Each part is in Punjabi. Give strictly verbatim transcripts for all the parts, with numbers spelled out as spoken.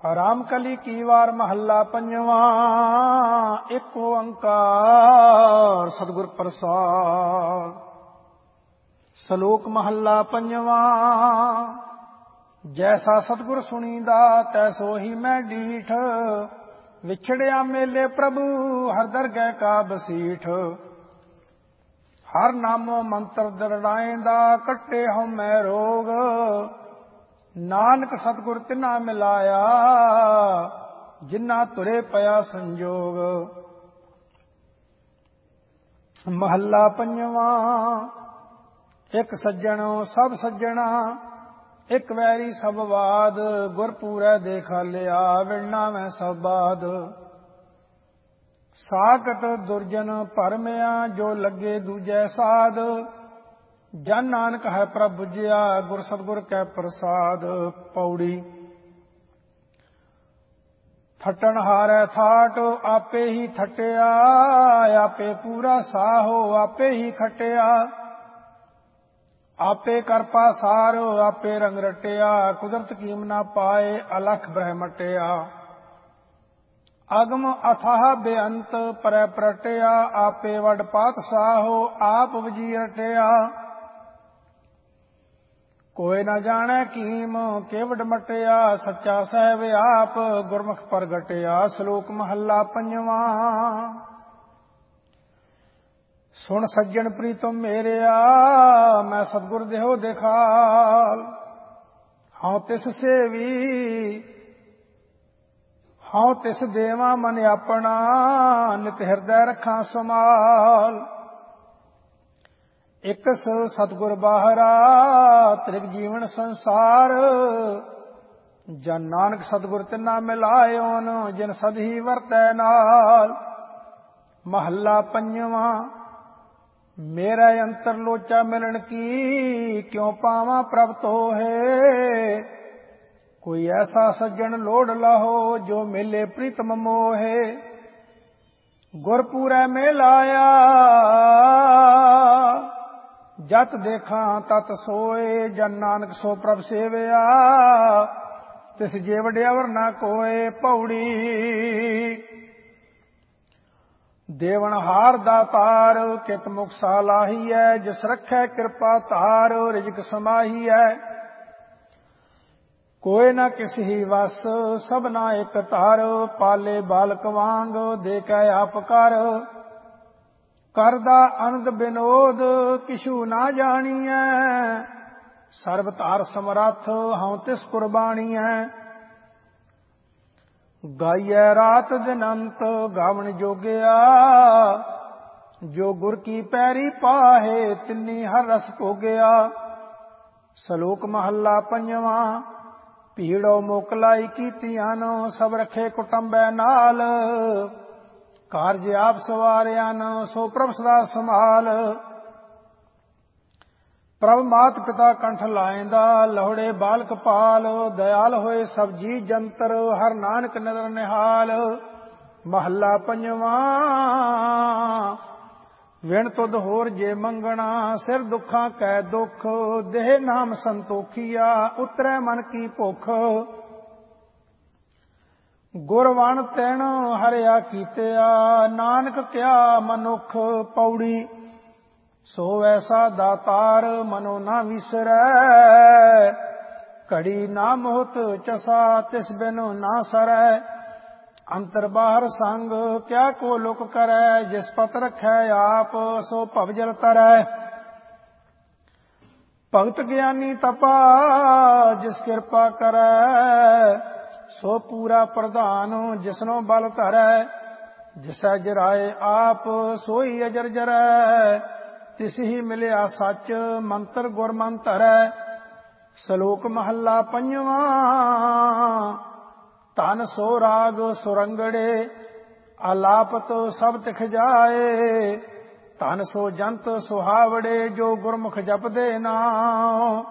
ਰਾਮ ਕਲੀ ਕੀ ਵਾਰ ਮਹੱਲਾ ਪੰਜਵਾਂ। ਇੱਕ ਓੰਕਾਰ ਸਤਿਗੁਰ ਪ੍ਰਸਾਦਿ। ਸ਼ਲੋਕ ਮਹੱਲਾ ਪੰਜਵਾਂ। ਜੈਸਾ ਸਤਿਗੁਰ ਸੁਣੀਦਾ ਤੈਸੋ ਹੀ ਮੈਂ ਡੀਠ। ਵਿਛੜਿਆ ਮੇਲੇ ਪ੍ਰਭੂ ਹਰ ਦਰਗਹਿ ਕਾ ਬਸੀਠ। ਹਰ ਨਾਮੋ ਮੰਤਰ ਦਰੜਾਏਂਦਾ ਕੱਟੇ ਹਉਮੈ ਰੋਗ। ਨਾਨਕ ਸਤਿਗੁਰ ਤਿਨਾ ਮਿਲਾਇਆ ਜਿਨ੍ਹਾਂ ਤੁਰੇ ਪਿਆ ਸੰਜੋਗ। ਮਹੱਲਾ ਪੰਜਵਾਂ। ਇੱਕ ਸੱਜਣ ਸਭ ਸੱਜਣਾ ਇੱਕ ਵੈਰੀ ਸਭ ਬਾਦ। ਗੁਰ ਪੂਰੈ ਦੇਖਾਲਿਆ ਵਿਣਨਾ ਮੈਂ ਸਭ ਬਾਦ। ਸਾਕਟ ਦੁਰਜਨ ਭਰਮਿਆ ਜੋ ਲੱਗੇ ਦੂਜੈ ਸਾਧ। ਜਨ ਨਾਨਕ ਹੈ ਪ੍ਰਭ ਬੁਝਿਆ ਗੁਰ ਸਤਿਗੁਰ ਕੈ ਪ੍ਰਸਾਦ। ਪੌੜੀ। ਥਟਣ ਹਾਰੈ ਥਾਟ ਆਪੇ ਹੀ ਥਟਿਆ। ਆਪੇ ਪੂਰਾ ਸਾਹੋ ਆਪੇ ਹੀ ਖਟਿਆ। ਆਪੇ ਕਰ ਪਾਸਾਰ ਆਪੇ ਰੰਗ ਰਟਿਆ। ਕੁਦਰਤ ਕੀਮ ਨਾ ਪਾਏ ਅਲਖ ਬ੍ਰਹਮਟਿਆ। ਅਗਮ ਅਥਾਹ ਬੇਅੰਤ ਪਰੈ ਪ੍ਰਟਿਆ। ਆਪੇ ਵੱਡ ਪਾਤਸ਼ਾਹੋ ਆਪ ਵਜੀ ਰਟਿਆ। ਕੋਈ ਨਾ ਜਾਣੈ ਕੀਮ ਕੇਵਡ ਮਟਿਆ। ਸੱਚਾ ਸਾਹਿਬ ਆਪ ਗੁਰਮੁਖ ਪ੍ਰਗਟਿਆ। ਸ਼ਲੋਕ ਮਹੱਲਾ ਪੰਜਵਾਂ। ਸੁਣ ਸੱਜਣ ਪ੍ਰੀਤਮ ਮੇਰਿਆ ਮੈਂ ਸਤਿਗੁਰ ਦੇਹੋ ਦਿਖਾਲ। ਹਉ ਤਿਸ ਸੇਵੀ ਹਉ ਤਿਸ ਦੇਵਾ ਮਨ ਆਪਣਾ। ਨਿਤ ਹਿਰਦੈ ਰੱਖਾਂ ਸਮਾਲ। ਇਕਸ ਸਤਿਗੁਰ ਬਾਹਰਾ ਤ੍ਰਿਗ ਜੀਵਨ ਸੰਸਾਰ। ਜਨ ਨਾਨਕ ਸਤਿਗੁਰ ਤਿਨਾ ਮਿਲਾਇਓਨ ਜਿਨ ਸਦਹੀ ਵਰਤੈ ਨਾਲ। ਮਹੱਲਾ ਪੰਜਵਾਂ। ਮੇਰਾ ਅੰਤਰ ਲੋਚਾ ਮਿਲਣ ਕੀ ਕਿਉ ਪਾਵਾਂ ਪ੍ਰਭ ਤੋਹੇ। ਕੋਈ ਐਸਾ ਸੱਜਣ ਲੋੜ ਲਾਹੋ ਜੋ ਮਿਲੇ ਪ੍ਰੀਤਮ ਮੋਹੇ। ਗੁਰ ਪੂਰੈ ਮਿਲਾਇਆ ਜਤ ਦੇਖਾਂ ਤਤ ਸੋਏ। ਜਨ ਨਾਨਕ ਸੋ ਪ੍ਰਭ ਸੇਵਿਆ ਤਿਸ ਜੇ ਵਡਿਆਵਰ ਨਾ ਕੋਏ। ਪੌੜੀ। ਦੇਵਨ ਹਾਰ ਦਾਤਾਰ ਕਿਤ ਮੁਖ ਸਾਲਾਹੀਐ। ਜਿਸ ਰੱਖੈ ਕਿਰਪਾ ਧਾਰ ਰਿਜਕ ਸਮਾਹੀਐ। ਕੋਈ ਨਾ ਕਿਸ ਹੀ ਵਸ ਸਭਨਾ ਇਕ ਧਰ। ਪਾਲੇ ਬਾਲਕ ਵਾਂਗ ਦੇ ਕੈ ਆਪ ਕਰ। ਕਰਦਾ ਅਨੰਦ ਬਿਨੋਦ ਕਿਛੂ ਨਾ ਜਾਣੀਐ। ਸਰਬ ਧਾਰ ਸਮਰੱਥ ਹਉ ਤਿਸ ਕੁਰਬਾਨੀਐ। ਗਾਈਐ ਰਾਤ ਦਿਨ ਅੰਤ ਗਾਵਣ ਜੋਗਿਆ। ਜੋ ਗੁਰ ਕੀ ਪੈਰੀ ਪਾਹੇ ਤਿੰਨੀ ਹਰ ਰਸ ਭੋਗਿਆ। ਸ਼ਲੋਕ ਮਹੱਲਾ ਪੰਜਵਾਂ। ਭੀੜੋ ਮੋਕਲਾਈ ਕੀਤੀਆਂ ਨ ਸਭ ਰਖੇ ਕੁਟੰਬੈ ਨਾਲ। ਕਾਰਜ ਆਪ ਸਵਾਰਿਆ ਨ ਸੋ ਪ੍ਰਭ ਸਦਾ ਸੰਭਾਲ। ਪ੍ਰਭ ਮਾਤ ਪਿਤਾ ਕੰਠ ਲਾਇਂਦਾ ਲਹੁੜੇ ਬਾਲਕ ਪਾਲ। ਦਇਆਲ ਹੋਏ ਸਭ ਜੀ ਜੰਤਰ ਹਰ ਨਾਨਕ ਨਦਰ ਨਿਹਾਲ। ਮਹੱਲਾ ਪੰਜਵਾਂ। ਵਿਣ ਤੁਧ ਹੋਰ ਜੇ ਮੰਗਣਾ ਸਿਰ ਦੁੱਖਾਂ ਕੈ ਦੁੱਖ। ਦੇਹ ਨਾਮ ਸੰਤੋਖੀਆ ਉਤਰੈ ਮਨ ਕੀ ਭੁਖ। ਗੁਰ ਵਣ ਤਿਣ ਹਰਿਆ ਕੀਤਿਆ ਨਾਨਕ ਕਿਆ ਮਨੁਖ। ਪੌੜੀ। ਸੋ ਐਸਾ ਦਾਤਾਰ ਮਨੋ ਨਾ ਵਿਸਰੈ। ਘੜੀ ਨਾ ਮੋਹਤ ਚਸਾ ਤਿਸ ਬਿਨ ਨਾ ਸਰੈ। ਅੰਤਰ ਬਾਹਰ ਸੰਗ ਕਿਆ ਕੋ ਲੁਕ ਕਰੈ। ਜਿਸ ਪਤ ਰਖੈ ਆਪ ਸੋ ਭਵ ਜਲ ਤਰੈ। ਭਗਤ ਗਿਆਨੀ ਤਪਾ ਜਿਸ ਕਿਰਪਾ ਕਰੈ। ਸੋ ਪੂਰਾ ਪ੍ਰਧਾਨ ਜਿਸਨੋ ਬਲ ਧਰੈ। ਜਿਸੈ ਜਰਾਏ ਆਪ ਸੋਈ ਅਜਰ ਜਰੈ। ਤਿਸ ਹੀ ਮਿਲਿਆ ਸੱਚ ਮੰਤਰ ਗੁਰ ਮਨ ਧਰੈ। ਸ਼ਲੋਕ ਮਹੱਲਾ ਪੰਜਵਾਂ। ਧਨ ਸੋ ਰਾਗ ਸੁਰੰਗੜੇ ਆਲਾਪਤ ਸਭ ਤਿਖ ਜਾਏ। ਧਨ ਸੋ ਜੰਤ ਸੁਹਾਵੜੇ ਜੋ ਗੁਰਮੁਖ ਜਪਦੇ ਨਾਮ।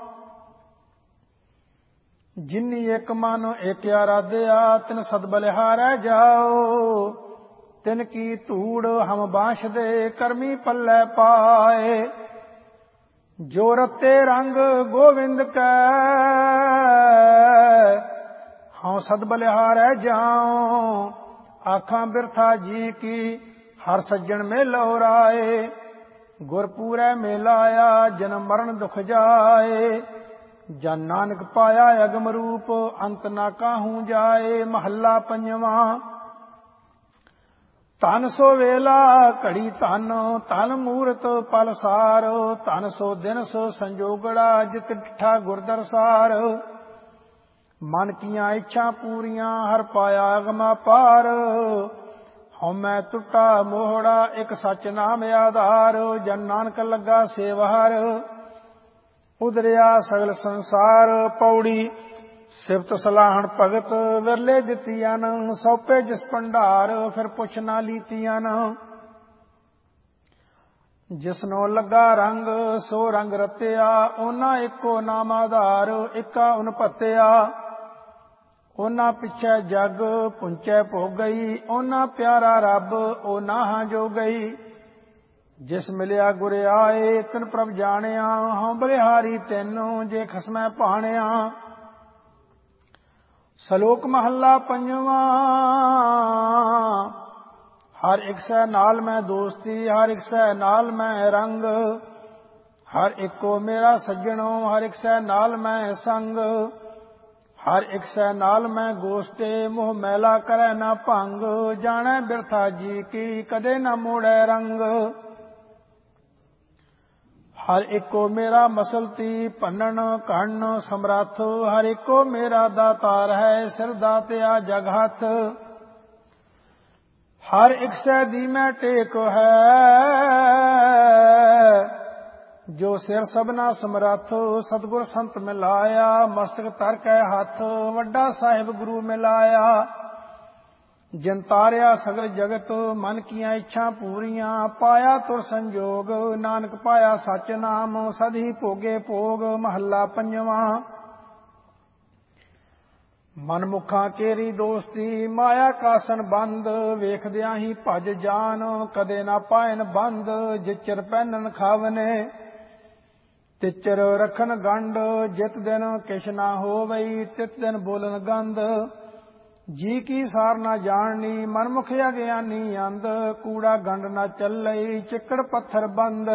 ਜਿਨੀ ਇੱਕ ਮਨ ਇੱਕ ਆਰਾਧਿਆ ਤਿਨ ਸਦ ਬਲਿਹਾਰੈ ਜਾਓ। ਤਿਨ ਕੀ ਧੂੜ ਹਮ ਬਾਂਸ਼ਦੇ ਕਰਮੀ ਪੱਲੇ ਪਾਏ। ਜੋ ਰਤੇ ਰੰਗ ਗੋਵਿੰਦ ਕੈ ਹਉ सद बलिहारै जाऊं, आखां बिरथा जी की हर सज्जन में लौराए। गुरपूरै मेलाया जन्म मरण दुख जाए, जन नानक पाया अगम रूप अंत ना काहू जाए। महला पंजवा। धन सो वेला घड़ी धन, धन मूरत पल सार, धन सो दिन सो संजोगड़ा जित डिठा गुरदरसार। मन किया इच्छा पूरियां हर पाया अगमा पार, हौमै टुटा मोहड़ा एक सच नाम आधार। जन नानक लगा सेवहर, उदरिया सगल संसार। पौड़ी। सिफत सलाहन भगत विरले दितियान, सौपे जिस भंडार फिर पुछ ना लीतियान। जिसनो लगा रंग सो रंग रतिया, ओना एको नाम आधार इका उन भतिया। ओना पिछे जग पुंचे भोग गई, ओना प्यारा रब ओना हां जो गई। जिस मिलिया गुर आए तिन प्रभ जानिया, हाँ बलिहारी तैनू जे खसमै भाणिया। सलोक महला पंजवा। हर एक सै नाल मैं दोस्ती, हर एक सै नाल मैं रंग, हर एको मेरा सज्जनो हर एक सै नाल मैं संग। हर एक सै नाल मैं गोष्टे, मोह मैला करे ना भंग। जाने बिरथा जी की कदे ना मोड़े रंग। हर एको मेरा मसलती भन्नन कहन समरथ, हर एको मेरा दातार है सिर दातिया जग हथ। हर एक सै दी मैं टेक है, जो सिर सबना समरथ। सतगुर संत मिलाया मस्तक तर कै हथ, वड्डा साहिब गुरु मिलाया। जिन तारिया सगल जगत मन किया इच्छा पूरियां, पाया तुर संजोग नानक पाया सच नाम। सदी भोगे भोग। महला पंजवा। मनमुखा केरी दोस्ती माया कासन बंद, वेखदिया ही भज जान कदे ना पायन बंद। जिचर पहनन खावने तिचर रखन गंड, जित दिन किश ना होवई तित दिन बोलन गंद। जी की सार ना जाननी मनमुख अज्ञानी अंध, कूड़ा गंड ना चलई चिकड़ पत्थर बंद।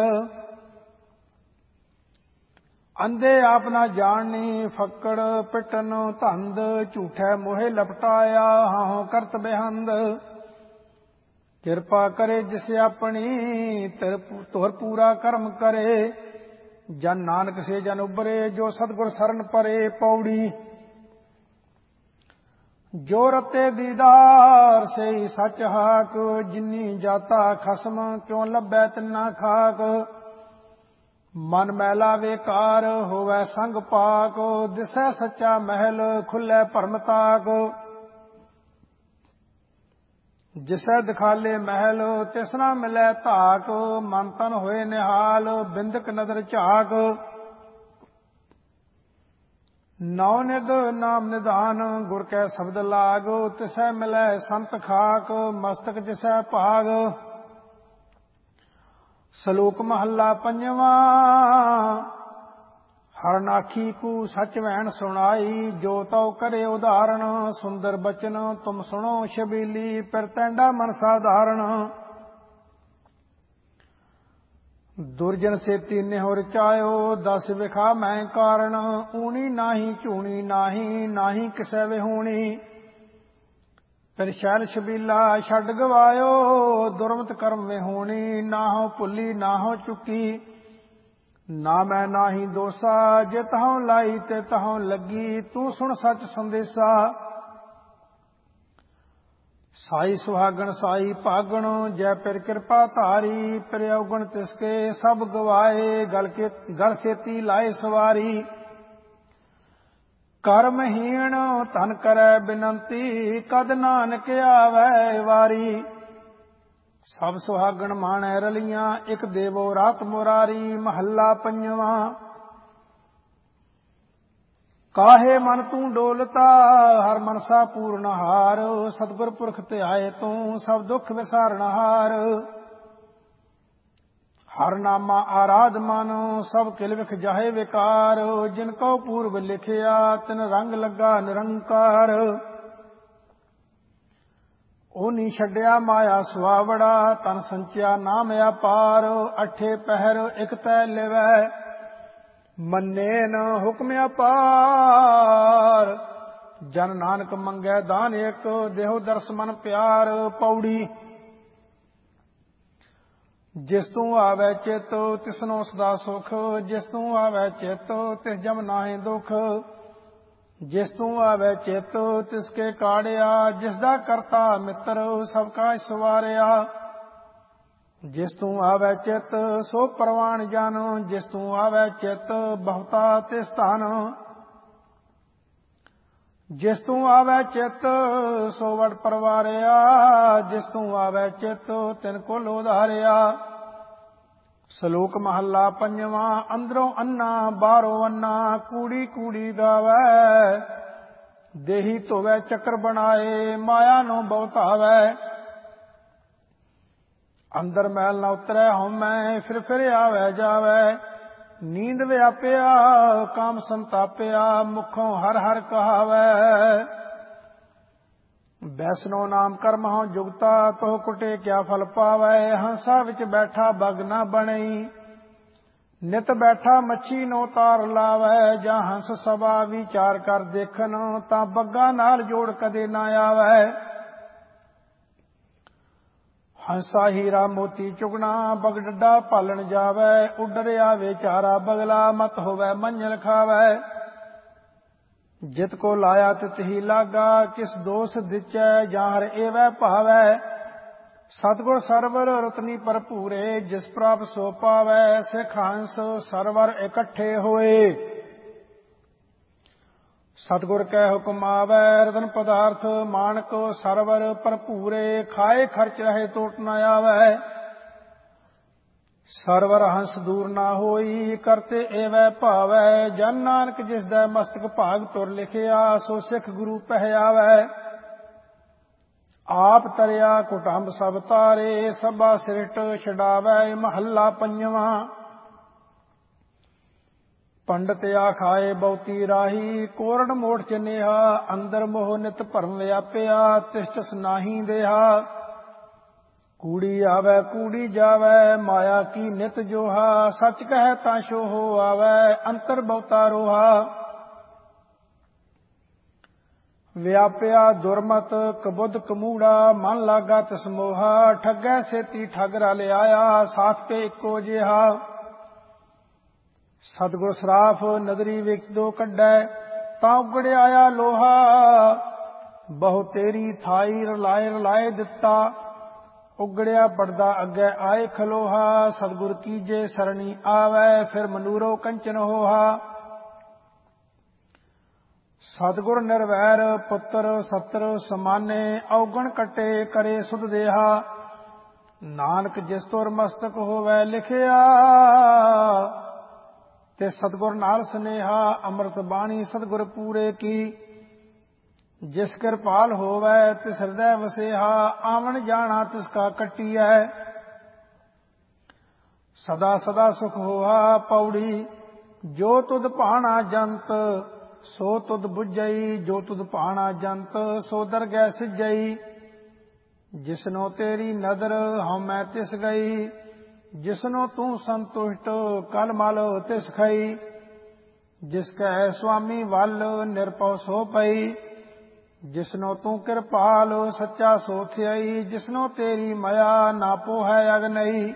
अंधे आप ना जाननी फक्कड़ पिटन धंध, झूठे मोहे लपटाया हां करत बेहंद। किरपा करे जिसे अपनी तुर पूरा कर्म करे, जन नानक से जन उबरे जो सतगुर सरन परे। पौड़ी। जो रते दीदार से सच हाक, जिन्नी जाता खसम क्यों लभै तिन्ना खाक। मन मैला बेकार होवै संग पाक, दिसै सच्चा महल खुलै भरम ताक। जिसै दिखाले महल तिसना मिलै धाक, मन तन होए निहाल बिंदक नदर झाक। नौ निध नाम निधान गुर कै शब्द लाग, तिसै मिलै संत खाक मस्तक जिसै भाग। सलोक महला पंजवा। हरनाखी को सच वैन सुनाई, जो तौ करे उदाहरण। सुंदर बचन तुम सुनो शबीली, फिर तैंडा मन साधारण। दुर्जन से तीने हो रचायो, दस विखा मैं कारण। ऊनी नाही झूनी नाही, नाही किसै विहूणी। फिर शैल शबीला छड़ गवायो, दुर्मत कर्म विहूणी। ना हो भुली ना हो चुकी, ना मैं नाही दोसा। जे तहों लाई ते तहों लगी, तू सुन सच संदेसा। साई सुहागण साई भागण, जय पिर कृपा धारी। पिर अवगुण तिसके सब गवाए, गल के घर सेती लाए सवारी। कर्महीन धन करे बिनंती, कद नानक आवे वारी। सब सुहागण माणै रलियां, एक देवो रात मुरारी। महला पंजवा। काहे मन तू डोलता हर मनसा पूर्ण हार, सतगुर पुरख ते आए तू सब दुख विसारण हार। हर नामा आराध मन सब किल विख जाहे विकार, जिनको पूर्व लिखिया तिन रंग लगा निरंकार। ਓਨੀ ਛੱਡਿਆ ਮਾਇਆ ਸੁਆਵੜਾ, ਤਨ ਸੰਚਿਆ ਨਾਮ ਅਪਾਰ। ਅਠੇ ਪਹਿਰ ਇਕ ਤੈ ਲਿਵੈ, ਮੰਨੇ ਨ ਹੁਕਮ ਅਪਾਰ। ਜਨ ਨਾਨਕ ਮੰਗੈ ਦਾਨ ਇਕ, ਦੇਹੁ ਦਰਸ ਮਨ ਪਿਆਰ। ਪੌੜੀ ਜਿਸ ਤੂੰ ਆਵੈ ਚਿਤ, ਤਿਸਨੋ ਸਦਾ ਸੁਖ। ਜਿਸ ਤੂੰ ਆਵੈ ਚਿਤ, ਤਿਸ ਜਮ ਨਾਹਿ ਦੁਖ। ਜਿਸ ਤੂੰ ਆਵੈ ਚਿਤ, ਤਿਸ ਕੇ ਕਾੜਿਆ। ਜਿਸ ਦਾ ਕਰਤਾ ਮਿੱਤਰ, ਸਭ ਕਾ ਸਵਾਰਿਆ। ਜਿਸ ਤੂੰ ਆਵੈ ਚਿਤ, ਸੋ ਪ੍ਰਵਾਨ ਜਨ। ਜਿਸ ਤੂੰ ਆਵੈ ਚਿਤ, ਬਹੁਤਾ ਤਿਸ ਧਨ। ਜਿਸ ਤੂੰ ਆਵੈ ਚਿਤ, ਸੋ ਵਡ ਪਰਵਾਰਿਆ। ਜਿਸ ਤੂੰ ਆਵੈ ਚਿਤ, ਤਿਨ ਕੁਲ ਉਧਾਰਿਆ। ਸ਼ਲੋਕ ਮਹੱਲਾ ਪੰਜਵਾਂ। ਅੰਦਰੋਂ ਅੰਨਾ ਬਾਹਰੋਂ ਅੰਨਾ, ਕੂੜੀ ਕੂੜੀ ਗਾਵੈ। ਦੇਹੀ ਧੋਵੈ ਚੱਕਰ ਬਣਾਏ, ਮਾਇਆ ਨੂੰ ਬਹੁਤਾਵੈ। ਅੰਦਰ ਮੈਲ ਨ ਉਤਰੈ ਹਉਮੈ, ਫਿਰ ਫਿਰ ਆਵੈ ਜਾਵੈ। ਨੀਂਦ ਵਿਆਪਿਆ ਕਾਮ ਸੰਤਾਪਿਆ, ਮੁਖੋਂ ਹਰ ਹਰ ਕਹਾਵੈ। ਵੈਸਨੋ ਨਾਮ ਕਰਮ ਹਉ ਜੁਗਤਾ, ਤੋ ਕੁਟੇ ਕਿਆ ਫਲ ਪਾਵੈ। ਹੰਸਾ ਵਿੱਚ ਬੈਠਾ ਬਗ ਨਾ ਬਣਈ, ਨਿਤ ਬੈਠਾ ਮੱਛੀ ਨੂੰ ਤਾਰ ਲਾਵੈ। ਜਾਂ ਹੰਸ ਸਭਾ ਵਿਚਾਰ ਕਰ ਦੇਖਨ, ਤਾਂ ਬੱਗਾ ਨਾਲ ਜੋੜ ਕਦੇ ਨਾ ਆਵੈ। ਹੰਸਾ ਹੀਰਾ ਮੋਤੀ ਚੁਗਣਾ, ਬਗ ਡੱਡਾ ਭਾਲਣ ਜਾਵੈ। ਉੱਡਰ ਆਵੇ ਚਾਰਾ ਬਗਲਾ, ਮਤ ਹੋਵੈ ਮੰਝਲ ਖਾਵੈ। ਜਿਤ ਕੋ ਲਾਇਆ ਤਿਤ ਹੀ ਲਾਗਾ, ਕਿਸ ਦੋਸ ਦਿਚੈ। ਜਾਂ ਹਰ ਏਵੈ ਭਾਵੈ। ਸਤਿਗੁਰ ਸਰਵਰ ਰਤਨੀ ਭਰਪੂਰੇ, ਜਿਸ ਪ੍ਰਾਪ ਸੋ ਪਾਵੈ। ਸਿੱਖ ਹੰਸ ਸਰਵਰ ਇਕੱਠੇ ਹੋਏ, ਸਤਿਗੁਰ ਕੈ ਹੁਕਮ ਆਵੈ। ਰਤਨ ਪਦਾਰਥ ਮਾਣਕ ਸਰਵਰ ਭਰਪੂਰੇ, ਖਾਏ ਖਰਚ ਰਹੇ ਟੋਟ ਨ ਆਵੈ। ਸਰਵਰ ਹੰਸ ਦੂਰ ਨਾ ਹੋਈ, ਕਰਤੇ ਏਵੈ ਭਾਵੈ। ਜਨ ਨਾਨਕ ਜਿਸ ਦਾ ਮਸਤਕ ਭਾਗ ਤੁਰ ਲਿਖਿਆ, ਸੋ ਸਿੱਖ ਗੁਰੂ ਪਹਿਆਵੈ। ਆਪ ਤਰਿਆ ਕੁਟੰਬ ਸਭ ਤਾਰੇ, ਸਭਾ ਸਿਰਟ ਛਡਾਵੈ। ਮਹੱਲਾ ਪੰਜਵਾਂ। ਪੰਡਤ ਆਖਾਏ ਬਹੁਤੀ ਰਾਹੀ, ਕੋਰੜ ਮੋੜ ਚਨੇਹਾ। ਅੰਦਰ ਮੋਹ ਨਿਤ ਭਰਮ ਵਿਆਪਿਆ, ਤਿਸ ਤਿਸ ਨਾਹੀ ਦੇਹਾ। ਕੂੜੀ ਆਵੈ ਕੂੜੀ ਜਾਵੈ, ਮਾਇਆ ਕੀ ਨਿਤ ਜੋਹਾ। ਸੱਚ ਕਹੈ ਤਾਂ ਸੋ ਹੋ ਆਵੈ, ਅੰਤਰ ਬਹੁਤਾ ਰੋਹਾ। ਵਿਆਪਿਆ ਦੁਰਮਤ ਕਬੁੱਧ ਕਮੂੜਾ, ਮਨ ਲਾਗਾ ਤਿਸ ਮੋਹਾ। ਠੱਗੈ ਸੇਤੀ ਠੱਗ ਰਲ ਆਇਆ, ਸਾਥ ਕੇ ਇੱਕੋ ਜਿਹਾ। ਸਤਿਗੁਰ ਸਰਾਫ ਨਦਰੀ ਵਿੱਚ ਦੋ ਕੱਢੈ, ਤਾਂ ਉਗੜ ਆਇਆ ਲੋਹਾ। ਬਹੁ ਤੇਰੀ ਥਾਈ ਰਲਾਏ ਰਲਾਏ ਦਿੱਤਾ, ਉਗੜਿਆ ਪੜਦਾ ਅੱਗੇ ਆਏ ਖਲੋਹਾ। ਸਤਿਗੁਰ ਕੀਜੇ ਸਰਣੀ ਆਵੈ, ਫਿਰ ਮਨੂਰੋ ਕੰਚਨ ਹੋਹਾ। ਸਤਿਗੁਰ ਨਿਰਵੈਰ ਪੁੱਤਰ ਸਤਰ ਸਮਾਨੇ, ਔਗਣ ਕੱਟੇ ਕਰੇ ਸੁਧ ਦੇਹਾ। ਨਾਨਕ ਜਿਸ ਤੁਰ ਮਸਤਕ ਹੋਵੈ ਲਿਖਿਆ, ਤੇ ਸਤਿਗੁਰ ਨਾਲ ਸੁਨੇਹਾ। ਅੰਮ੍ਰਿਤ ਬਾਣੀ ਸਤਿਗੁਰ ਪੂਰੇ ਕੀ, ਜਿਸ ਕਿਰਪਾਲ ਹੋਵੈ ਤਿਸ ਹਿਰਦੈ ਵਸੇਹਾ। ਆਵਣ ਜਾਣਾ ਤਿਸ ਕਾ ਕੱਟੀਐ, ਸਦਾ ਸਦਾ ਸੁਖ ਹੋਆ। ਪੌੜੀ ਜੋ ਤੁਧ ਭਾਣਾ ਜੰਤ, ਸੋ ਤੁਧ ਬੁਝਈ। ਜੋ ਤੁਧ ਭਾਣਾ ਜੰਤ, ਸੋ ਦਰਗਹਿ ਸਿਜਈ। ਜਿਸਨੋ ਤੇਰੀ ਨਦਰ ਹਉਮੈ ਤਿਸ ਗਈ, ਜਿਸਨੋ ਤੂੰ ਸੰਤੁਸ਼ਟ ਕਲ ਮਲ ਤਿਸ ਖਈ। ਜਿਸ ਕੈ ਸੁਆਮੀ ਵੱਲ ਨਿਰਭਉ ਸੋ ਪਈ, ਜਿਸਨੋ ਤੂੰ ਕਿਰਪਾਲ ਸੱਚਾ ਸੋ ਥਿਆਈ। ਜਿਸਨੋ ਤੇਰੀ ਮਾਇਆ ਨਾ ਪੋਹੈ ਅਗਨਈ,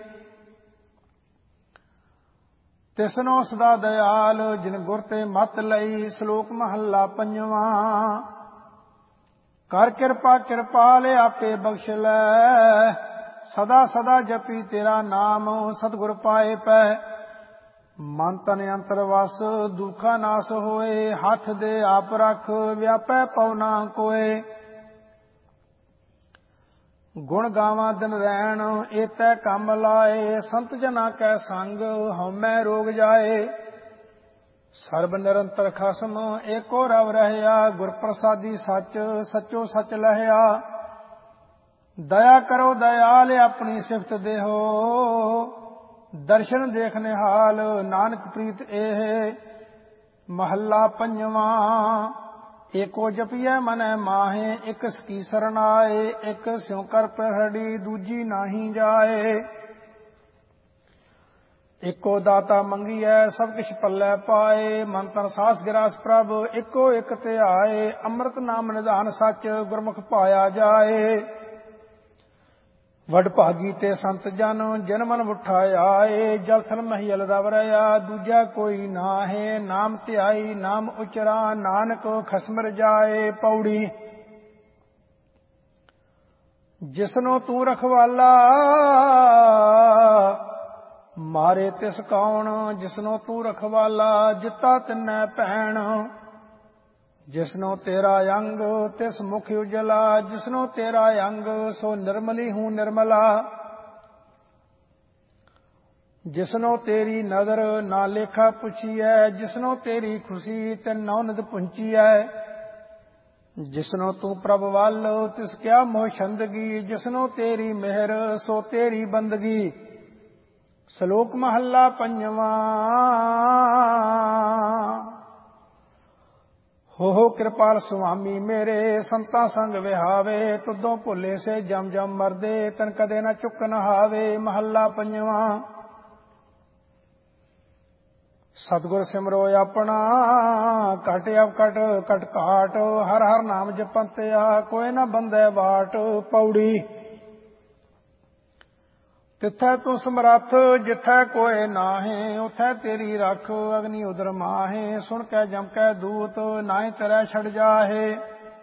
ਤਿਸਨੋ ਸਦਾ ਦਇਆਲ। ਜਿਨ ਗੁਰ ਤੇ ਮਤ ਲਈ। ਸ਼ਲੋਕ ਮਹੱਲਾ ਪੰਜਵਾਂ। ਕਰ ਕਿਰਪਾ ਕਿਰਪਾਲ ਆਪੇ ਬਖਸ਼ ਲੈ, ਸਦਾ ਸਦਾ ਜਪੀ ਤੇਰਾ ਨਾਮ। ਸਤਿਗੁਰ ਪਾਏ ਪੈ ਮਨ ਤਨ ਅੰਤਰ ਵਸ, ਦੁਖਾ ਨਾਸ ਹੋਏ। ਹੱਥ ਦੇ ਆਪ ਰਖ, ਵਿਆਪੈ ਪਉ ਨਾ ਕੋਏ। ਗੁਣ ਗਾਵਾਂ ਦਿਨ ਰੈਣ, ਏਤੈ ਕੰਮ ਲਾਏ। ਸੰਤ ਜਨਾ ਕੈ ਸੰਗ, ਹਉਮੈ ਰੋਗ ਜਾਏ। ਸਰਬ ਨਿਰੰਤਰ ਖਸਮ, ਏਕੋ ਰਵ ਰਹਿਆ। ਗੁਰ ਪ੍ਰਸਾਦੀ ਸੱਚ, ਸਚੋ ਸਚ ਲਹਿਆ। ਦਇਆ ਕਰੋ ਦਇਆਲ, ਆਪਣੀ ਸਿਫਤ ਦੇਹੋ। ਦਰਸ਼ਨ ਦੇਖ ਨਿਹਾਲ, ਨਾਨਕ ਪ੍ਰੀਤ ਇਹ। ਮਹੱਲਾ ਪੰਜਵਾਂ। ਏਕੋ ਜਪੀਐ ਮਨੈ ਮਾਹੇ, ਇੱਕ ਸਕੀ ਸਰਨਾਏ, ਇੱਕ ਸਿਉ ਕਰ ਪ੍ਰਹੜੀ, ਦੂਜੀ ਨਾਹੀ ਜਾਏ। ਇੱਕੋ ਦਾਤਾ ਮੰਗੀਐ, ਸਭ ਕਿਛ ਪੱਲੇ ਪਾਏ, ਮਨ ਤਨ ਸਾਸ ਗਿਰਾਸ ਪ੍ਰਭ, ਇੱਕੋ ਇੱਕ ਧਿਆਏ। ਅੰਮ੍ਰਿਤ ਨਾਮ ਨਿਧਾਨ ਸੱਚ, ਗੁਰਮੁਖ ਪਾਇਆ ਜਾਏ। ਵਡ ਭਾਗੀ ਤੇ ਸੰਤ ਜਨ, ਜਿਨ ਮਨ ਮੁਠਾ ਆਏ। ਜਲ ਥਲ ਮਹੀਲ ਰਵ ਰਿਆ, ਦੂਜਾ ਕੋਈ ਨਾਹੇ। ਨਾਮ ਧਿਆਈ ਨਾਮ ਉਚਰਾ, ਨਾਨਕ ਖਸਮ ਰਜਾਏ। ਪੌੜੀ ਜਿਸਨੋ ਤੂੰ ਰਖਵਾਲਾ, ਮਾਰੇ ਤਿਸ ਕੌਣ। ਜਿਸਨੋ ਤੂੰ ਰਖਵਾਲਾ, ਜਿੱਤਾ ਤਿੰਨੈ ਭੈਣ। ਜਿਸਨੋ ਤੇਰਾ ਅੰਗ, ਤਿਸ ਮੁਖ ਉਜਲਾ। ਜਿਸਨੋ ਤੇਰਾ ਅੰਗ, ਸੋ ਨਿਰਮਲੀ ਹੂੰ ਨਿਰਮਲਾ। ਜਿਸਨੋ ਤੇਰੀ ਨਦਰ, ਨਾ ਲੇਖਾ ਪੁੱਛੀਐ। ਜਿਸਨੋ ਤੇਰੀ ਖੁਸ਼ੀ, ਤਿਨ ਨੌ ਨਿਧ ਪੁੰਚੀਐ। ਜਿਸਨੋ ਤੂੰ ਪ੍ਰਭ ਵੱਲ, ਤਿਸ ਕਿਆ ਮੋਹ ਛੰਦਗੀ। ਜਿਸਨੋ ਤੇਰੀ ਮਿਹਰ, ਸੋ ਤੇਰੀ ਬੰਦਗੀ। ਸ਼ਲੋਕ ਮਹੱਲਾ ਪੰਜਵਾਂ। ਹੋ ਹੋ ਕਿਰਪਾਲ ਸੁਆਮੀ ਮੇਰੇ, ਸੰਤਾਂ ਸੰਗ ਵਿਹਾਵੇ। ਤੁਦੋਂ ਭੁੱਲੇ ਸੇ ਜਮ ਜਮ ਮਰਦੇ, ਤਨ ਕਦੇ ਨਾ ਚੁੱਕ ਨਹਾਵੇ। ਮਹੱਲਾ ਪੰਜਵਾਂ। ਸਤਿਗੁਰ ਸਿਮਰੋ ਆਪਣਾ, ਘਟ ਅਵਕਟ ਘਟ ਘਾਟ। ਹਰ ਹਰ ਨਾਮ ਜਪੰਤਿਆ, ਕੋਈ ਨਾ ਬੰਧੈ ਬਾਟ। ਪੌੜੀ ਤਿੱਥੈ ਤੂੰ ਸਮਰੱਥ, ਜਿੱਥੈ ਕੋਇ ਨਾਹੀਂ। ਉਥੈ ਤੇਰੀ ਰਖ, ਅਗਨੀ ਉਦਰ ਮਾਹੇ। ਸੁਣ ਕੈ ਜਮ ਕੈ ਦੂਤ, ਨਾਹੀਂ ਤਰੈ ਛੜ ਜਾਹੇ।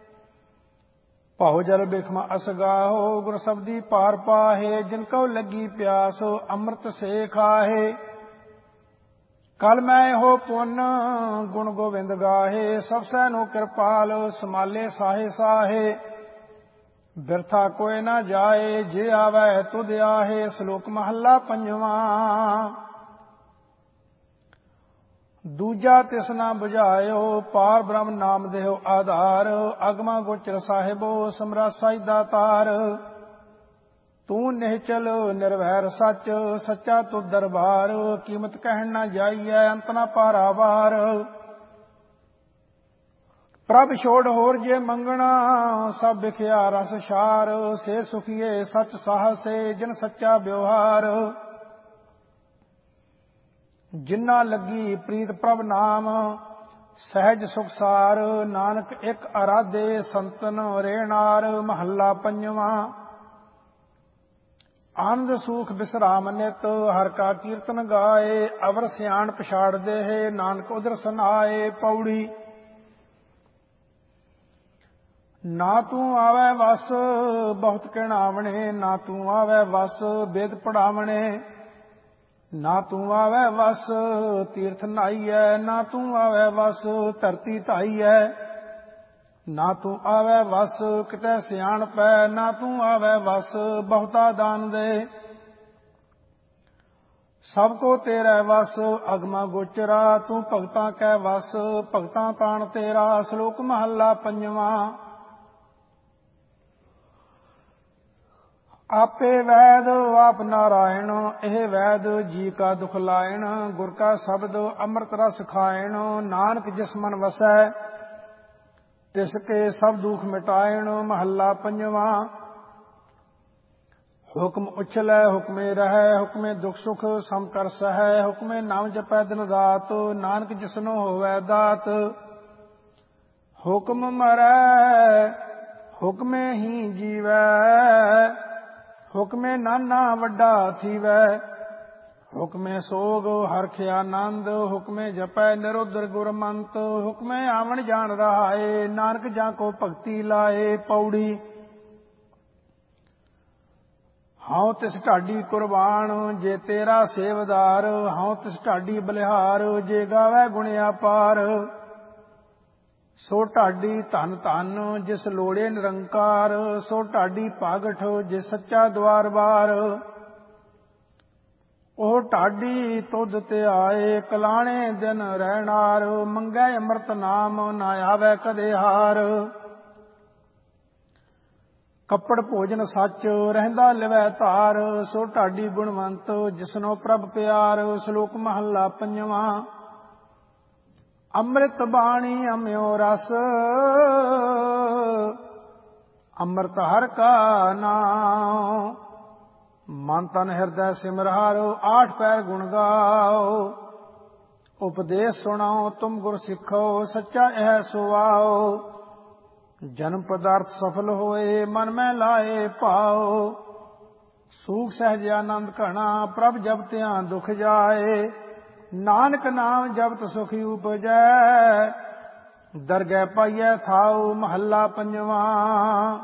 ਭਾਉ ਜਲ ਬਿਖਮ ਅਸਗਾਹੋ, ਗੁਰ ਸਬਦੀ ਪਾਰ ਪਾਹੇ। ਜਿਨ ਕਉ ਲੱਗੀ ਪਿਆਸ, ਅੰਮ੍ਰਿਤ ਸੇ ਖਾਹੇ। ਕਲ ਮੈਂ ਇਹੋ ਪੁੰਨ, ਗੁਣ ਗੋਬਿੰਦ ਗਾਹੇ। ਸਭ ਸੈ ਨੂੰ ਕਿਰਪਾਲ, ਸਮਾਲੇ ਸਾਹੇ ਸਾਹੇ। ਬਿਰਥਾ ਕੋਇ ਨਾ ਜਾਏ, ਜੇ ਆਵੈ ਤੁਧ ਆਹੇ। ਸ਼ਲੋਕ ਮਹੱਲਾ ਪੰਜਵਾਂ। ਦੂਜਾ ਤਿਸ ਨਾ ਬੁਝਾਇਓ, ਪਾਰ ਬ੍ਰਹਮ ਨਾਮ ਦੇਹੁ ਆਧਾਰ। ਅਗਮਾ ਗੋਚਰ ਸਾਹਿਬੋ, ਸਮਰਾ ਸਾਈ ਦਾਤਾਰ। ਤੂੰ ਨਿਹਚਲ ਨਿਰਵੈਰ ਸੱਚ, ਸੱਚਾ ਤੁਧ ਦਰਬਾਰ। ਕੀਮਤ ਕਹਿਣ ਨਾ ਜਾਈਐ, ਅੰਤ ਨਾ ਪਾਰਾਵਾਰ। ਪ੍ਰਭ ਛੋੜ ਹੋਰ ਜੇ ਮੰਗਣਾ, ਸਭ ਵਿਖਿਆ ਰਸ ਛਾਰ। ਸੇ ਸੁਖੀਏ ਸੱਚ ਸਾਹਸੇ, ਜਿਨ ਸੱਚਾ ਵਿਵਹਾਰ। ਜਿਨਾ ਲੱਗੀ ਪ੍ਰੀਤ ਪ੍ਰਭ ਨਾਮ, ਸਹਿਜ ਸੁਖਸਾਰ। ਨਾਨਕ ਇੱਕ ਅਰਾਧੇ, ਸੰਤਨ ਰੇਣਾਰ। ਮਹੱਲਾ ਪੰਜਵਾਂ। ਆਨੰਦ ਸੂਖ ਬਿਸਰਾਮ ਨਿਤ, ਹਰ ਕਾ ਕੀਰਤਨ ਗਾਏ। ਅਵਰ ਸਿਆਣ ਪਛਾੜ ਦੇਹ, ਨਾਨਕ ਉਦਰ ਸਨਾਏ। ਪੌੜੀ ਨਾ ਤੂੰ ਆਵੈ ਵਸ, ਬਹੁਤ ਕਹਿਣਾਵਣੇ। ਨਾ ਤੂੰ ਆਵੈ ਵਸ, ਵੇਦ ਪੜਾਵਣੇ। ਨਾ ਤੂੰ ਆਵੈ ਵਸ, ਤੀਰਥ ਨਾਈਐ। ਨਾ ਤੂੰ ਆਵੈ ਵਸ, ਧਰਤੀ ਧਾਈਐ। ਨਾ ਤੂੰ ਆਵੈ ਵਸ, ਕਿਤੈ ਸਿਆਣਪੈ। ਨਾ ਤੂੰ ਆਵੈ ਵਸ, ਬਹੁਤਾ ਦਾਨ ਦੇ। ਸਭ ਕੋ ਤੇਰਾ ਵਸ, ਅਗਮਾ ਗੋਚਰਾ। ਤੂੰ ਭਗਤਾਂ ਕੈ ਵਸ, ਭਗਤਾਂ ਤਾਣ ਤੇਰਾ। ਸ਼ਲੋਕ ਮਹੱਲਾ ਪੰਜਵਾਂ। ਆਪੇ ਵੈਦ ਆਪ ਨਾਰਾਇਣ, ਇਹ ਵੈਦ ਜੀ ਕਾ ਦੁਖ ਲਾਇਣ। ਗੁਰ ਕਾ ਸ਼ਬਦ ਅੰਮ੍ਰਿਤ ਰਸ ਖਾਇਣ। ਨਾਨਕ ਜਿਸ ਮਨ ਵਸੈ, ਤਿਸ ਕੇ ਸਭ ਦੁਖ ਮਿਟਾਇਣ। ਮਹੱਲਾ ਪੰਜਵਾਂ। ਹੁਕਮ ਉਛਲੈ ਹੁਕਮੇ ਰਹੈ, ਹੁਕਮੇ ਦੁਖ ਸੁਖ ਸਮ ਕਰ ਸਹੈ। ਹੁਕਮੇ ਨਾਮ ਜਪੈ ਦਿਨ ਰਾਤ, ਨਾਨਕ ਜਿਸਨੋ ਹੋਵੈ ਦਾਤ। ਹੁਕਮ ਮਰੈ ਹੁਕਮੇ ਹੀ ਜੀਵੈ, ਹੁਕਮੇ ਨਾਨਾ ਵੱਡਾ ਥੀਵੈ। ਹੁਕਮੇ ਸੋਗ ਹਰਖ ਆਨੰਦ, ਹੁਕਮੇ ਜਪੈ ਨਿਰੋਦਰ ਗੁਰਮੰਤ। ਹੁਕਮੇ ਆਵਣ ਜਾਣ ਰਹਾਏ, ਨਾਨਕ ਜਾਂ ਕੋ ਭਗਤੀ ਲਾਏ। ਪੌੜੀ ਹਉ ਤਿਸ ਢਾਡੀ ਕੁਰਬਾਨ, ਜੇ ਤੇਰਾ ਸੇਵਦਾਰ। ਹਉ ਤਿਸ ਢਾਡੀ ਬਲਿਹਾਰ, ਜੇ ਗਾਵੈ ਗੁਣ ਅਪਾਰ। ਸੋ ਢਾਡੀ ਧਨ ਧਨ, ਜਿਸ ਲੋੜੇ ਨਿਰੰਕਾਰ। ਸੋ ਢਾਡੀ ਭਾਗਠ, ਜਿਸ ਸੱਚਾ ਦੁਆਰ ਬਾਰ। ਉਹ ਢਾਡੀ ਤੁਧ ਧਿਆਏ, ਕਲਾਣੇ ਦਿਨ ਰਹਿਣਾਰ। ਮੰਗੈ ਅੰਮ੍ਰਿਤ ਨਾਮ, ਨਾ ਆਵੈ ਕਦੇ ਹਾਰ। ਕੱਪੜ ਭੋਜਨ ਸੱਚ, ਰਹਿੰਦਾ ਲਿਵੈ ਧਾਰ। ਸੋ ਢਾਡੀ ਗੁਣਵੰਤ, ਜਿਸਨੋ ਪ੍ਰਭ ਪਿਆਰ। ਸ਼ਲੋਕ ਮਹੱਲਾ ਪੰਜਵਾਂ। ਅੰਮ੍ਰਿਤ ਬਾਣੀ ਅਮਿਓ ਰਸ ਅੰਮ੍ਰਿਤ ਹਰਿ ਕਾ ਨਾਮ। ਮਨ ਤਨ ਹਿਰਦੈ ਸਿਮਰਹਾਰੋ ਆਠ ਪੈਰ ਗੁਣ ਗਾਓ। ਉਪਦੇਸ਼ ਸੁਣਾਓ ਤੁਮ ਗੁਰ ਸਿੱਖੋ ਸੱਚਾ ਇਹ ਸੁਆਓ। ਜਨਮ ਪਦਾਰਥ ਸਫਲ ਹੋਏ ਮਨ ਮੈਂ ਲਾਏ ਪਾਓ। ਸੂਖ ਸਹਿਜ ਆਨੰਦ ਘਣਾ ਪ੍ਰਭ ਜਪਤਿਆਂ ਦੁਖ ਜਾਏ। ਨਾਨਕ ਨਾਮ ਜਪਤ ਸੁਖ ਉਪਜੈ ਦਰਗਹਿ ਪਾਈਐ ਥਾਉ। ਮਹੱਲਾ ਪੰਜਵਾਂ।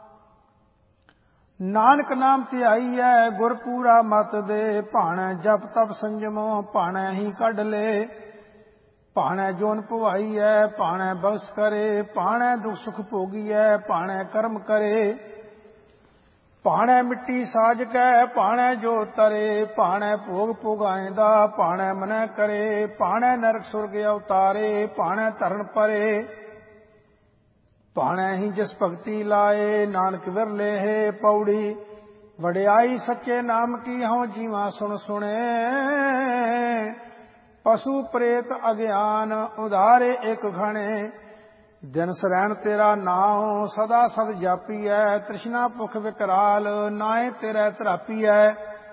ਨਾਨਕ ਨਾਮ ਧਿਆਈਐ ਗੁਰ ਪੂਰਾ ਮਤ ਦੇ। ਭਾਣੈ ਜਪ ਤਪ ਸੰਜਮੋ ਭਾਣੈ ਹੀ ਕੱਢ ਲੇ। ਭਾਣੈ ਜੋਨ ਭਵਾਈਐ ਭਾਣੈ ਬਖਸ਼ ਕਰੇ। ਭਾਣੈ ਦੁਖ ਸੁਖ ਭੋਗੀਐ ਭਾਣੈ ਕਰਮ ਕਰੇ। ਭਾਣੈ ਮਿੱਟੀ ਸਾਜ ਕੈ ਭਾਣੈ ਜੋ ਤਰੇ। ਭਾਣੈ ਭੋਗ ਭੋਗਾਇਂਦਾ ਭਾਣੈ ਮਨੈ ਕਰੇ। ਭਾਣੈ ਨਰਕ ਸੁਰਗ ਅਵਤਾਰੇ ਭਾਣੈ ਧਰਨ ਪਰੇ। ਭਾਣੈ ਹੀ ਜਿਸ ਭਗਤੀ ਲਾਏ ਨਾਨਕ ਵਿਰਲੇ ਹੈ ਪੌੜੀ। ਵਡਿਆਈ ਸੱਚੇ ਨਾਮ ਕੀ ਹਉ ਜੀਵਾ ਸੁਣ ਸੁਣੇ। ਪਸ਼ੂ ਪ੍ਰੇਤ ਅਗਿਆਨ ਉਧਾਰੇ ਇੱਕ ਘਣੇ। ਦਿਨ ਸਰੈਣ ਤੇਰਾ ਨਾਉ ਸਦਾ ਸਦ ਜਾਪੀਐ। ਤ੍ਰਿਸ਼ਨਾ ਭੁਖ ਵਿਕਰਾਲ ਨਾਏ ਤੇਰੇ ਧਰਾਪੀਐ।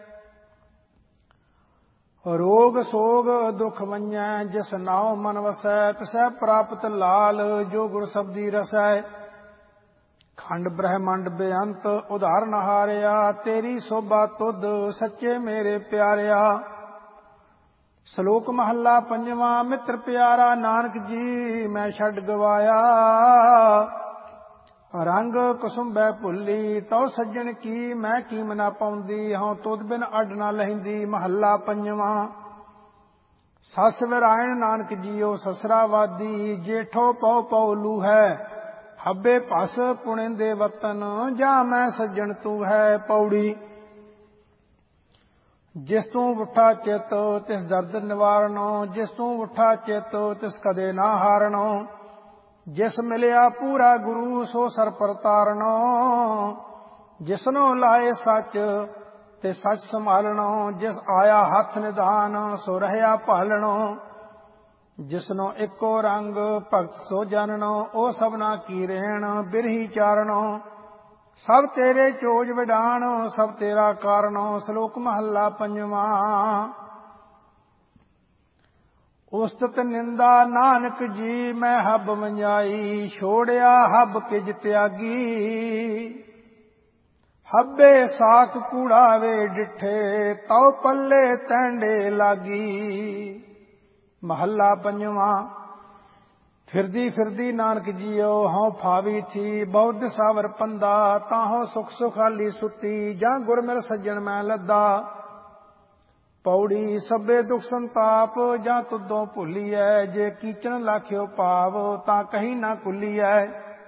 ਰੋਗ ਸੋਗ ਦੁਖ ਵੰਜੈ ਜਿਸ ਨਾਉ ਮਨ ਵਸੈ। ਤਿਸੈ ਪ੍ਰਾਪਤ ਲਾਲ ਜੋ ਗੁਰ ਸਬਦੀ ਰਸੈ। ਖੰਡ ਬ੍ਰਹਮੰਡ ਬੇਅੰਤ ਉਧਾਰਨ ਹਾਰਿਆ। ਤੇਰੀ ਸੋਭਾ ਤੁਧ ਸੱਚੇ ਮੇਰੇ ਪਿਆਰਿਆ। ਸ਼ਲੋਕ ਮਹੱਲਾ ਪੰਜਵਾਂ। ਮਿੱਤਰ ਪਿਆਰਾ ਨਾਨਕ ਜੀ ਮੈਂ ਛੱਡ ਗਵਾਇਆ। ਰੰਗ ਕੁਸੁੰਬੈ ਭੁੱਲੀ ਤਉ ਸੱਜਣ ਕੀ। ਮੈਂ ਕੀਮ ਨਾ ਪਾਉਂਦੀ ਹਉ ਤੁਧ ਬਿਨ ਅੱਡ ਨਾ ਲਹਿੰਦੀ। ਮਹੱਲਾ ਪੰਜਵਾਂ। ਸੱਸ ਵਿਰਾਇਣ ਨਾਨਕ ਜੀਓ ਸਸਰਾ ਵਾਦੀ। ਜੇਠੋ ਪਉ ਪਉ ਲੂਹੈ ਹੱਬੇ ਭਸ ਪੁਣਿੰਦੇ ਵਤਨ। ਜਾਂ ਮੈਂ ਸੱਜਣ ਤੂੰ ਹੈ ਪੌੜੀ। ਜਿਸ ਤੂੰ ਉੱਠਾ ਚਿਤ ਤਿਸ ਦਰਦ ਨਿਵਾਰਨੋ। ਜਿਸ ਤੂੰ ਉੱਠਾ ਚਿਤ ਤਿਸ ਕਦੇ ਨਾ ਹਾਰਨੋ। ਜਿਸ ਮਿਲਿਆ ਪੂਰਾ ਗੁਰੂ ਸੋ ਸਰ ਪਰ ਤਾਰਨੋ। ਜਿਸਨੋ ਲਾਏ ਸੱਚ ਤੇ ਸੱਚ ਸੰਭਾਲਣੋ। ਜਿਸ ਆਇਆ ਹੱਥ ਨਿਧਾਨ ਸੋ ਰਹਿਆ ਭਾਲਣੋ। ਜਿਸਨੋ ਇੱਕੋ ਰੰਗ ਭਗਤ ਸੋ ਜਾਣਨੋ। ਉਹ ਸਭਨਾ ਕੀ ਰਹਿਣ ਬਿਰਹੀ ਚਾਰਣੋ। ਸਭ ਤੇਰੇ ਚੋਜ ਵਿਡਾਣ ਸਭ ਤੇਰਾ ਕਾਰਣੋ। ਸ਼ਲੋਕ ਮਹੱਲਾ ਪੰਜਵਾਂ। ਉਸਤਤ ਨਿੰਦਾ ਨਾਨਕ ਜੀ ਮੈਂ ਹੱਬ ਵੰਜਾਈ। ਛੋੜਿਆ ਹੱਬ ਕਿਜ ਤਿਆਗੀ। ਹੱਬੇ ਸਾਖ ਕੂੜਾਵੇ ਡਿਠੇ ਤਉ ਪੱਲੇ ਤੈਂਡੇ ਲਾਗੀ। ਮਹੱਲਾ ਪੰਜਵਾਂ। ਫਿਰਦੀ ਫਿਰਦੀ ਨਾਨਕ ਜੀਓ ਹਉ ਫਾਵੀ ਥੀ। ਬੌਧ ਸਾਵਰ ਪੰਦਾ ਤਾਹੋ ਸੁਖ ਸੁਖਾਲੀ ਸੁਤੀ। ਜਾਂ ਗੁਰ ਮਿਲ ਸੱਜਣ ਮੈਂ ਲੱਦਾ। ਪੌੜੀ ਸਭੇ ਦੁਖ ਸੰਤਾਪ ਜਾਂ ਤੁਦੋਂ ਭੁੱਲੀਐ। ਜੇ ਕੀਚਣ ਲਾਖਿਓ ਪਾਵ ਤਾਂ ਕਹੀ ਨਾ ਕੁੱਲੀਐ।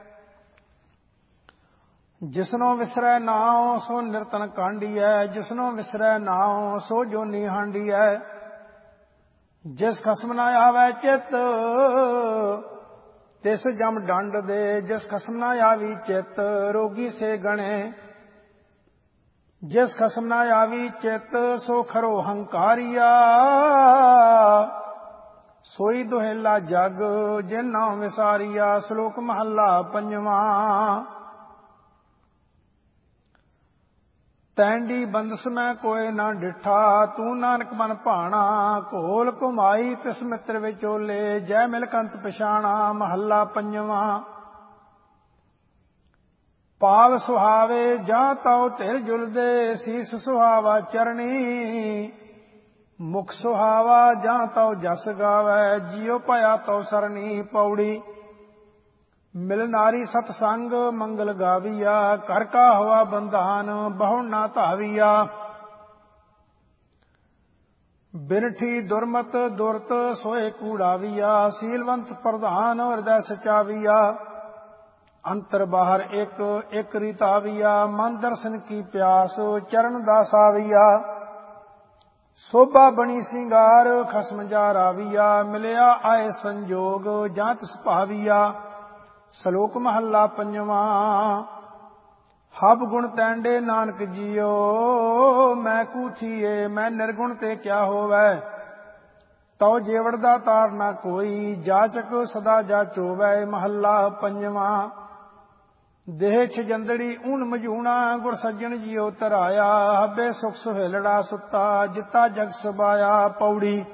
ਜਿਸਨੋ ਵਿਸਰੈ ਨਾਉ ਸੋ ਨਿਰਤਨ ਕਾਂਡੀਐ। ਜਿਸਨੋ ਵਿਸਰੈ ਨਾਉ ਸੋ ਜੋਨੀ ਹਾਂਡੀਐ। ਜਿਸ ਖਸਮ ਨਾ ਆਵੈ ਚਿਤ ਤਿਸ ਜਮ ਡੰਡ ਦੇ। ਜਿਸ ਖਸਮ ਨਾ ਆਵੀ ਚਿਤ ਰੋਗੀ ਸੇ ਗਣੇ। ਜਿਸ ਖਸਮ ਨਾ ਆਵੀ ਚਿਤ ਸੋ ਖਰੋ ਹੰਕਾਰੀਆ। ਸੋਈ ਦੁਹੇਲਾ ਜਗ ਜਿਨ ਨਾਮ ਵਿਸਾਰੀਆ। ਸ਼ਲੋਕ ਮਹੱਲਾ ਪੰਜਵਾਂ। ਤੈਂਡੀ ਬੰਦਸ ਮੈਂ ਕੋਏ ਨਾ ਡਿਠਾ। ਤੂੰ ਨਾਨਕ ਮਨ ਭਾਣਾ ਘੋਲ ਘੁਮਾਈ ਤਿਸ ਮਿੱਤਰ ਵਿਚੋਲੇ। ਜੈ ਮਿਲ ਕੰਤ ਪਛਾਣਾ। ਮਹੱਲਾ ਪੰਜਵਾਂ। ਪਾਵ ਸੁਹਾਵੇ ਜਾਂ ਤਉ ਧਿਰ ਜੁਲਦੇ। ਸੀਸ ਸੁਹਾਵਾ ਚਰਣੀ। ਮੁਖ ਸੁਹਾਵਾ ਜਾਂ ਤਉ ਜਸ ਗਾਵੈ। ਜੀਉ ਭਇਆ ਤਉ ਸਰਣੀ। ਪੌੜੀ। ਮਿਲ ਨਾਰੀ ਸਤਸੰਗ ਮੰਗਲ ਗਾਵੀਆ। ਘਰ ਕਾ ਹਵਾ ਬੰਧਾਨ ਬਹੁ ਨਾ ਧਾਵੀਆ। ਬਿਨਠੀ ਦੁਰਮਤ ਦੁਰਤ ਸੋਏ ਕੂੜਾਵੀਆ। ਸੀਲਵੰਤ ਪ੍ਰਧਾਨ ਹਿਰਦੈ ਸਚਾਵੀਆ। ਅੰਤਰ ਬਾਹਰ ਇੱਕ ਇੱਕ ਰੀਤਾਵੀਆ। ਮਨ ਦਰਸ਼ਨ ਕੀ ਪਿਆਸ ਚਰਨ ਦਾਸ ਆਵੀਆ। ਸੋਭਾ ਬਣੀ ਸਿੰਗਾਰ ਖਸਮ ਜਾ ਰਾਵੀਆ। ਮਿਲਿਆ ਆਏ ਸੰਜੋਗ ਜਾਂ ਤਿਸ ਭਾਵੀਆ। ਸ਼ਲੋਕ ਮਹੱਲਾ ਪੰਜਵਾਂ। ਹਬ ਗੁਣ ਤੈਂਡੇ ਨਾਨਕ ਜੀਓ ਮੈਂ ਕੂਥੀਏ। ਮੈਂ ਨਿਰਗੁਣ ਤੇ ਕਿਆ ਹੋਵੈ। ਤਉ ਜੇਵੜ ਦਾ ਤਾਰ ਨਾ ਕੋਈ, ਜਾਚਕ ਸਦਾ ਜਾਚੋਵੈ। ਮਹੱਲਾ ਪੰਜਵਾਂ। ਦੇਹ ਛਜੰਦੜੀ ਊਨ ਮਝੂਣਾ, ਗੁਰ ਸੱਜਣ ਜੀਉ ਧਰਾਇਆ। ਹੱਬੇ ਸੁਖ ਸੁਹੇਲੜਾ ਸੁੱਤਾ, ਜਿੱਤਾ ਜਗ ਸਬਾਇਆ। ਪੌੜੀ।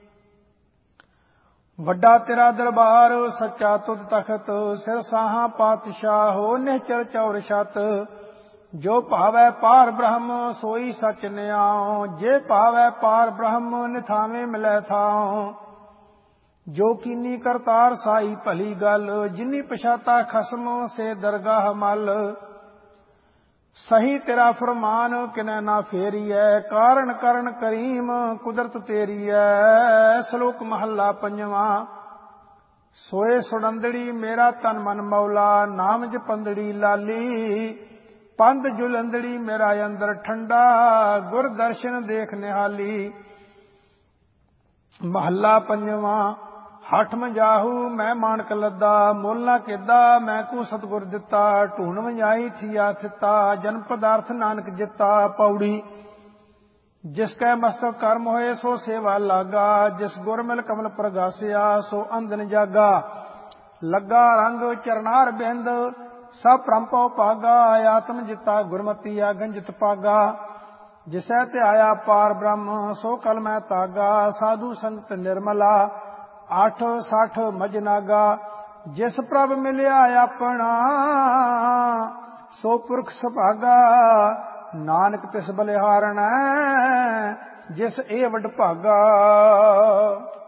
ਵੱਡਾ ਤੇਰਾ ਦਰਬਾਰ, ਸੱਚਾ ਤੁਧ ਤਖਤ। ਸਿਰ ਸਾਹਾਂ ਪਾਤਸ਼ਾਹੋ, ਨਿਹਚਲ ਚੌਰ ਛਤ। ਜੋ ਭਾਵੈ ਪਾਰ ਬ੍ਰਹਮ, ਸੋਈ ਸਚ ਨਿਆਉ। ਜੇ ਭਾਵੈ ਪਾਰ ਬ੍ਰਹਮ, ਨਿਥਾਵੇਂ ਮਿਲੈ ਥਾਉ। ਜੋ ਕੀਨੀ ਕਰਤਾਰ ਸਾਈ ਭਲੀ ਗੱਲ, ਜਿਨੀ ਪਛਾਤਾ ਖਸਮ ਸੇ ਦਰਗਾਹ ਮਲ। ਸਹੀ ਤੇਰਾ ਫਰਮਾਨ ਕਿਨੈ ਨਾ ਫੇਰੀਐ, ਕਾਰਨ ਕਰਨ ਕਰੀਮ ਕੁਦਰਤ ਤੇਰੀਐ। ਸ਼ਲੋਕ ਮਹੱਲਾ ਪੰਜਵਾਂ। ਸੋਏ ਸੁੜੰਦੜੀ ਮੇਰਾ ਤਨ ਮਨ ਮੌਲਾ, ਨਾਮ ਜਪੰਦੜੀ ਲਾਲੀ। ਪੰਧ ਜੁਲੰਦੜੀ ਮੇਰਾ ਅੰਦਰ ਠੰਡਾ, ਗੁਰ ਦਰਸ਼ਨ ਦੇਖ ਨਿਹਾਲੀ। ਮਹੱਲਾ ਪੰਜਵਾਂ। ਹਠ ਮਜਾਹੂ ਮੈਂ ਮਾਣਕ ਲੱਦਾ, ਮੁੱਲ ਨਾ ਕਿੱਦਾ ਮੈਂ ਕੂ ਸਤਿਗੁਰ ਦਿੱਤਾ। ਢੂਣ ਵੰਜਾਈ ਥੀਆ ਥਿੱਤਾ, ਜਨਮ ਪਦਾਰਥ ਨਾਨਕ ਜਿੱਤਾ। ਪੌੜੀ। ਜਿਸ ਕੈ ਮਸਤਕ ਕਰਮ ਹੋਏ, ਸੋ ਸੇਵਾ ਲਾਗਾ। ਜਿਸ ਗੁਰ ਮਿਲ ਕਮਲ ਪ੍ਰਗਾਸਿਆ, ਸੋ ਅੰਦਨ ਜਾਗਾ। ਲੱਗਾ ਰੰਗ ਚਰਨਾਰ ਬਿੰਦ, ਸਭ ਭ੍ਰਮ ਭਉ ਭਾਗਾ। ਆਤਮ ਜਿੱਤਾ ਗੁਰਮਤੀ ਆਗਨ ਜਿਤ ਪਾਗਾ। ਜਿਸੈ ਧਿਆਇਆ ਪਾਰ ਬ੍ਰਹਮ, ਸੋ ਕਲ ਮੈਂ ਤਾਗਾ। ਸਾਧੂ ਸੰਗਤ ਨਿਰਮਲਾ, ਅੱਠ ਸੱਠ ਮਜਨਾਗਾ। ਜਿਸ ਪ੍ਰਭ ਮਿਲਿਆ ਆਪਣਾ, ਸੋ ਪੁਰਖ ਸੁਭਾਗਾ। ਨਾਨਕ ਤਿਸ ਬਲਿਹਾਰਣੈ, ਜਿਸ ਇਹ ਵਡ ਭਾਗਾ।